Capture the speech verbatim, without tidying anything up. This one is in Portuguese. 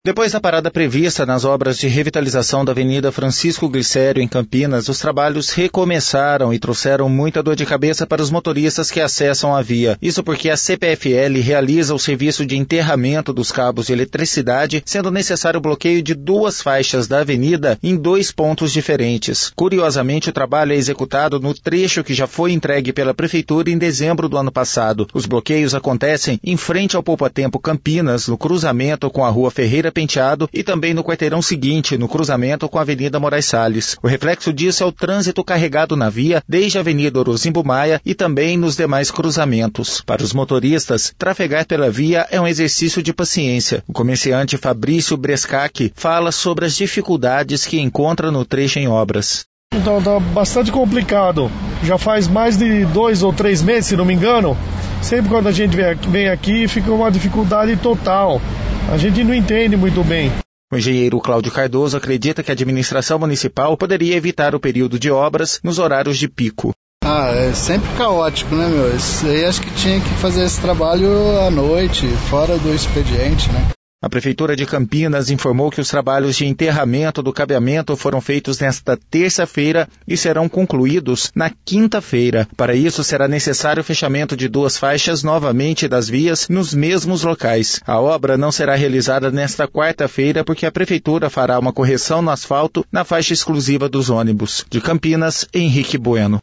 Depois da parada prevista nas obras de revitalização da Avenida Francisco Glicério, em Campinas, os trabalhos recomeçaram e trouxeram muita dor de cabeça para os motoristas que acessam a via. Isso porque a C P F L realiza o serviço de enterramento dos cabos de eletricidade, sendo necessário o bloqueio de duas faixas da avenida em dois pontos diferentes. Curiosamente, o trabalho é executado no trecho que já foi entregue pela Prefeitura em dezembro do ano passado. Os bloqueios acontecem em frente ao Poupatempo Campinas, no cruzamento com a Rua Ferreira Penteado e também no quarteirão seguinte, no cruzamento com a Avenida Moraes Salles. O reflexo disso é o trânsito carregado na via desde a Avenida Orozimbo Maia e também nos demais cruzamentos. Para os motoristas, trafegar pela via é um exercício de paciência. O comerciante Fabrício Brescac fala sobre as dificuldades que encontra no trecho em obras. Então tá bastante complicado. Já faz mais de dois ou três meses, se não me engano. Sempre quando a gente vem aqui fica uma dificuldade total. A gente não entende muito bem. O engenheiro Cláudio Cardoso acredita que a administração municipal poderia evitar o período de obras nos horários de pico. Ah, é sempre caótico, né, meu? Isso aí acho que tinha que fazer esse trabalho à noite, fora do expediente, né? A Prefeitura de Campinas informou que os trabalhos de enterramento do cabeamento foram feitos nesta terça-feira e serão concluídos na quinta-feira. Para isso, será necessário o fechamento de duas faixas novamente das vias nos mesmos locais. A obra não será realizada nesta quarta-feira porque a Prefeitura fará uma correção no asfalto na faixa exclusiva dos ônibus. De Campinas, Henrique Bueno.